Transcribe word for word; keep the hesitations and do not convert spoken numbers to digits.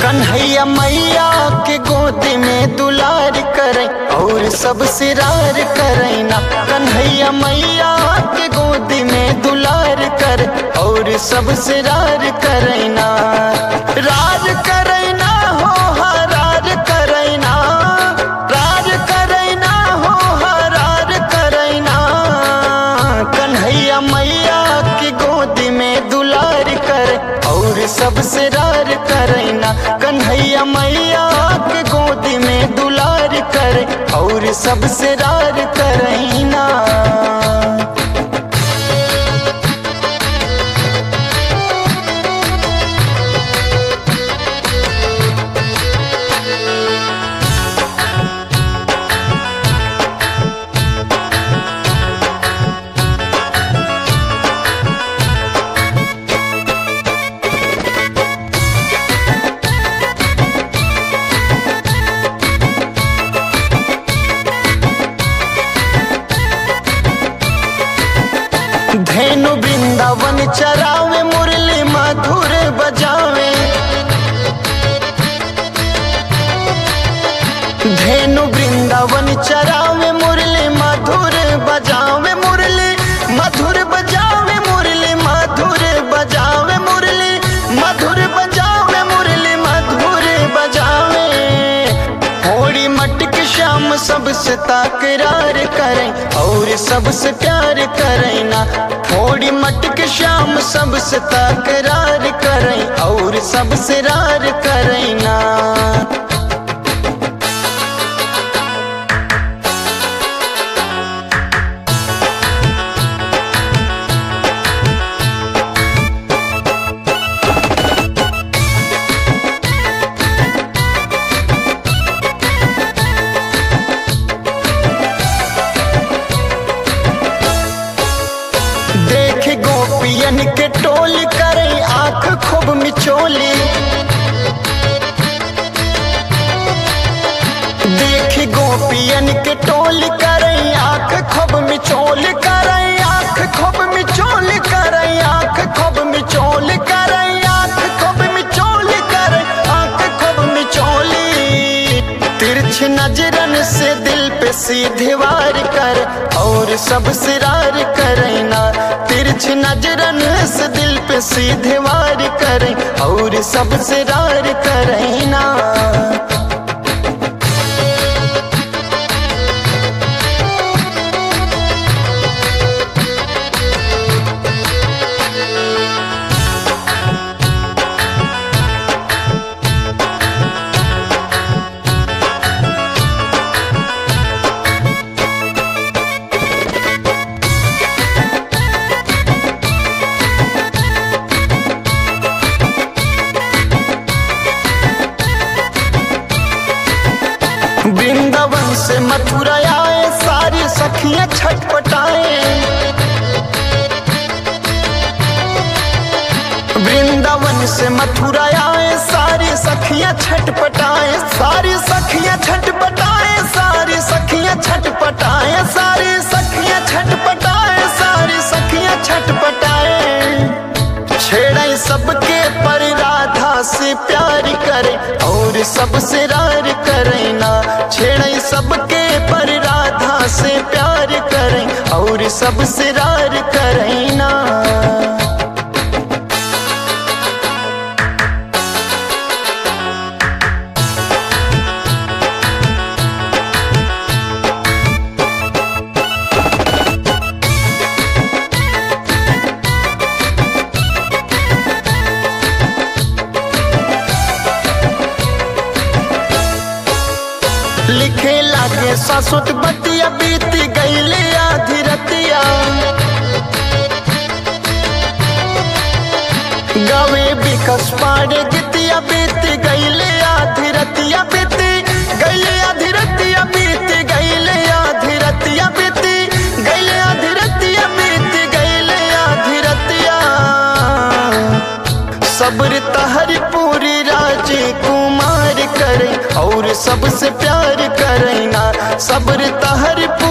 कन्हैया मैया के गोदी में दुलार करे और सब सिरार करे ना। कन्हैया मैया के गोदी में दुलार करे और सब सिरार करे ना। राज करे ना हो हरार करे ना, राज करे ना हो हरार करे ना। कन्हैया मैया की गोदी में दुलार करे और सब सिरार करे ना। कन्हैया मैया के गोदी में दुलार करे और सब सिरार करे ना। धेनु वृंदावन चरावे मुरली मधुर बजावे। धेनु वृंदावन चरावे मुरली मधुर बजावे, मुरली मधुर बजावे, मुरली मधुर बजावे, मुरली मधुर बजावे, मुरली मधुर बजावे। होड़ी मटक श्याम सबसे तकरार करें और सबसे प्यार करें ना। थोड़ी मटक श्याम सबसे तकरार करें और सबसे रार करें ना। देख गोपियन के टोल करे आंख खूब मिचोली। देख गोपियन के टोल करे आंख खूब मिचोल करे, आंख खूब मिचोल करे, आंख खूब मिचोल करे, आंख खूब मिचोल करे, आंख खूब मिचोली। तिरछ नजरन से दिल पे सीधे वार कर और सब सिरार करे ना। तिरछ नजरन से दिल पे सीधे वार करे और सब सिरार करे ना। वृंदावन से मथुरा आए सारी सखियां छटपटाए। वृंदावन से मथुरा आए सारी सखियां छटपटाए, सारी सखियां छटपटाए, सारी सखियां छटपटाए, सारी सखियां छटपटाए, सारी सखियां छटपटाए। छेड़े सबके पर राधा से प्यार करे और सबसे रार करे ना। छेड़े सबके पर राधा से प्यार करे और सबसे रार करे ना। लिखे लागे सासुत बतिया बीत गईले आधी रतिया। गावे बिकस पाड़े गितिया बीत गईले आधी रतिया, बीत गईले आधी रतिया, बीत गईले आधी रतिया, बीत गईले आधी रतिया, बीत गईले आधी रतिया। सब्र तहरी पूरी राजकुमार करे और सबसे प्यार करे ना। सब्र तहरी